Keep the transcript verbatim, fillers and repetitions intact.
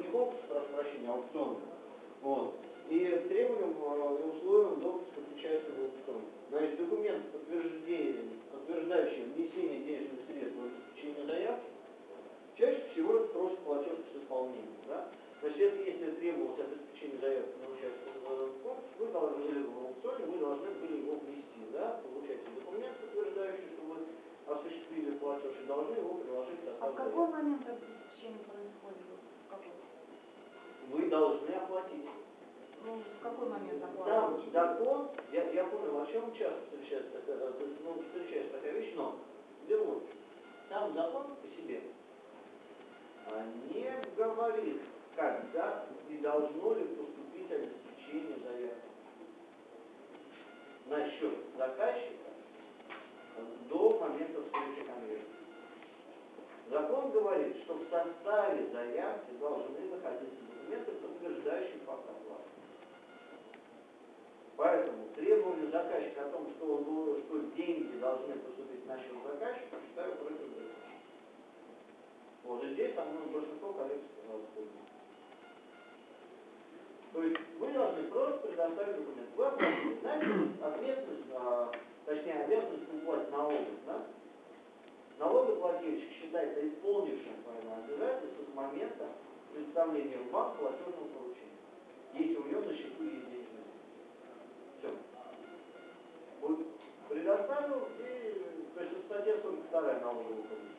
конкурс, прошу прощения, аукцион. Вот. И требованиям и условиям допуска включается в аукцион. Значит, документ, подтверждающий внесение денежных средств в обеспечение заявки, чаще всего это просто платеж с исполнением. Да? Значит, это, если требовалось обеспечение заявки на участие в конкурсе, вы должны были в аукционе, вы должны были его внести, да? Получаете документ, подтверждающий, что вы осуществили платеж, и должны его приложить к составу. А в какой момент обеспечение происходит? Вы должны оплатить. Ну, в какой момент Там оплаты? закон, я, я понял, о чем часто встречается такая, ну, встречается такая вещь, но вернусь. Там закон по себе не говорит, когда и должно ли поступить обеспечение заявки на счет заказчика до момента встречи конверта. Закон говорит, что в составе заявки должны находиться документы, подтверждающие факт оплаты. Поэтому требование заказчика о том, что, он, что деньги должны поступить на счет заказчика, считаю противоположным. Вот и здесь, по-моему, большинство коллег сказано. То есть вы должны просто предоставить документ. Вы оплатили, знаете, ответственность, а, точнее, обязанность уплатить налоги, да? Налогоплательщик считается исполнившим свое обязательство с момента представления в банк платежного поручения, если у него на счету есть денежные. Все. Вот предоставил, и, то есть статья сорок вторая налогового кодекса.